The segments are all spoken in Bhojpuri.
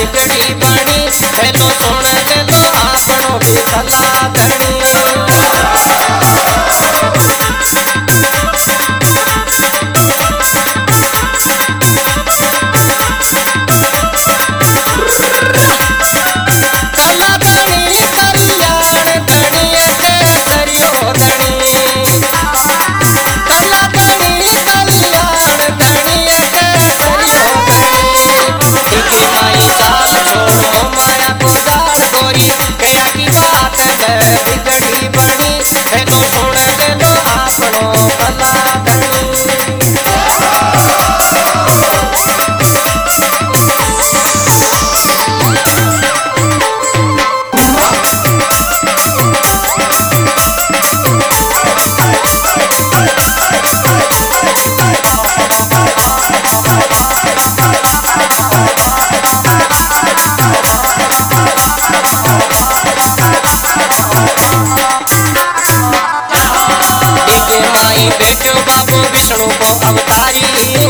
बिगड़ी बनी हेलो सुन ले लो आपनो भी सलाह धनी बिगड़ी बनी हेलो सुन ले लो आपनो सलाह धनी बेटो बाबू विष्णु को अवतारी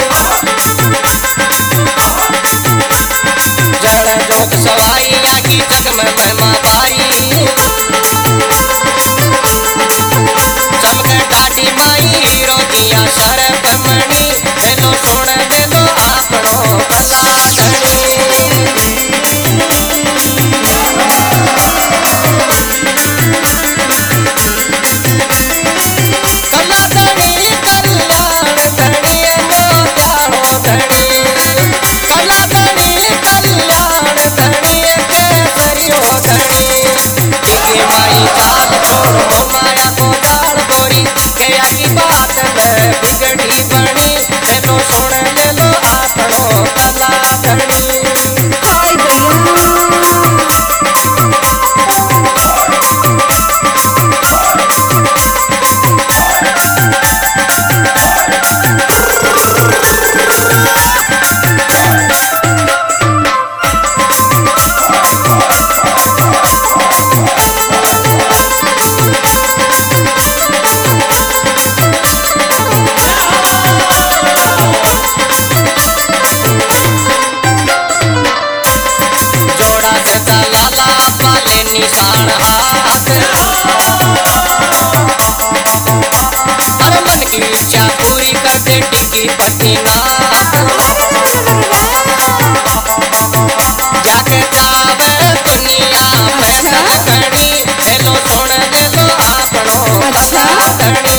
जड़ जोत सवाई आगी जग में महिमा पाई चमके डाडी माई हीरो दिया शरफ मणि हेलो सुन ले लो आपनो कला धनी बिगड़ी बनी हेलो सुन ले लो आपनो कला धनी निशान हाथ हर मन की इच्छा पूरी कर दे टिकी पतिनाथ जाके जावे दुनिया में नरकड़ी हेलो सुन ले लो आपनो कला धनी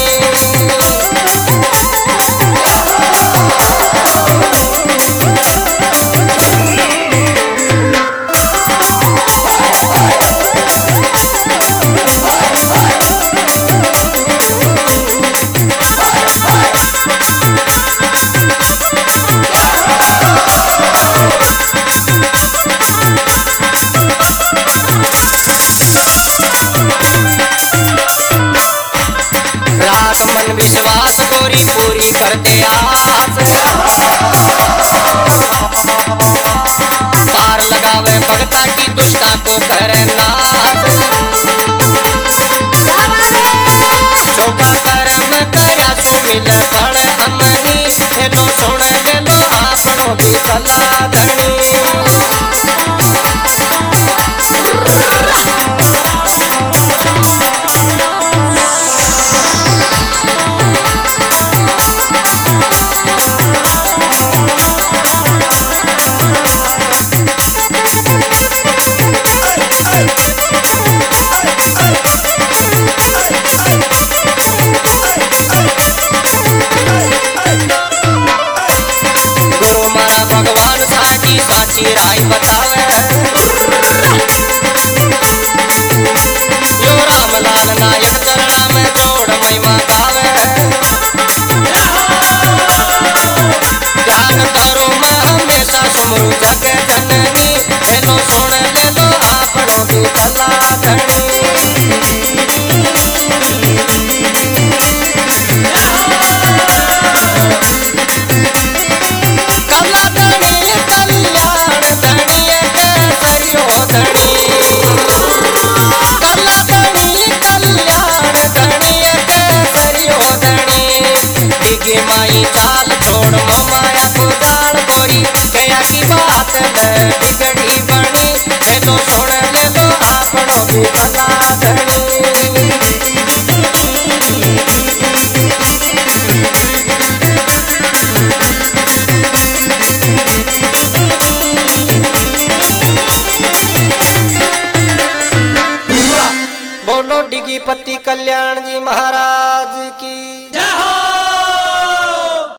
मन विश्वास गोरी पूरी करते आस पार लगावे भगता की दुष्टा को करे नाश शोभा कर्म कया सो मिल फल हमनी हेलो सुन ले लो आपनो भी सलाह धनी भगवान साची साची राय बतावे यो रामलाल नायक चरणा में जोड़ महिमा गावे ध्यान करो मैं हमेशा सुमरू जग जननी हेलो सुन ले लो आपनो भी सलाह धनी माई चाल छोड़ माया को जाल गोरी कया की बात है बिगड़ी ભલા